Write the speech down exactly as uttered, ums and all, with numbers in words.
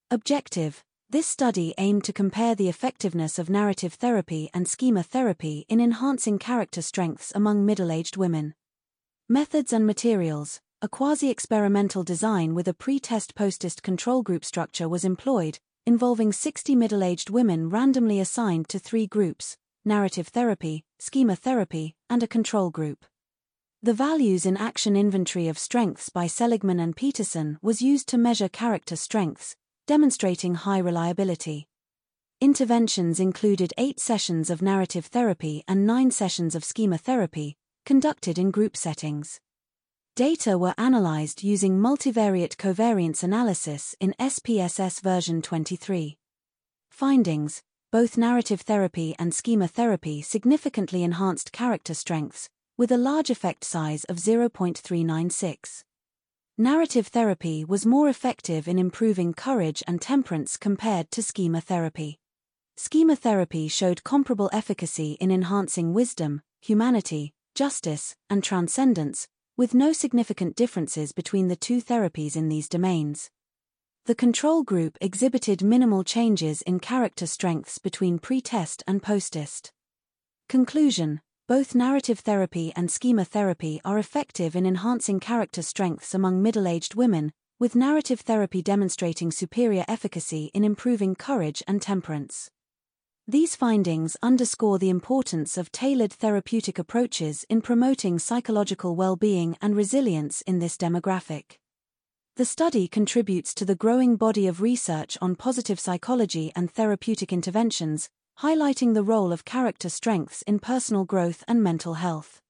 Objective: this study aimed to compare the effectiveness of narrative therapy and schema therapy in enhancing character strengths among middle-aged women. Methods and materials: a quasi-experimental design with a pre-test post-test control group structure was employed, involving sixty middle-aged women randomly assigned to three groups: narrative therapy, schema therapy, and a control group. The Values in Action Inventory of Strengths by Seligman and Peterson was used to measure character strengths, demonstrating high reliability. Interventions included eight sessions of narrative therapy and nine sessions of schema therapy, conducted in group settings. Data were analyzed using multivariate covariance analysis in S P S S version twenty-three. Findings: both narrative therapy and schema therapy significantly enhanced character strengths, with a large effect size of zero point three nine six. Narrative therapy was more effective in improving courage and temperance compared to schema therapy. Schema therapy showed comparable efficacy in enhancing wisdom, humanity, justice, and transcendence, with no significant differences between the two therapies in these domains. The control group exhibited minimal changes in character strengths between pre-test and post-test. Conclusion: both narrative therapy and schema therapy are effective in enhancing character strengths among middle-aged women, with narrative therapy demonstrating superior efficacy in improving courage and temperance. These findings underscore the importance of tailored therapeutic approaches in promoting psychological well-being and resilience in this demographic. The study contributes to the growing body of research on positive psychology and therapeutic interventions, highlighting the role of character strengths in personal growth and mental health.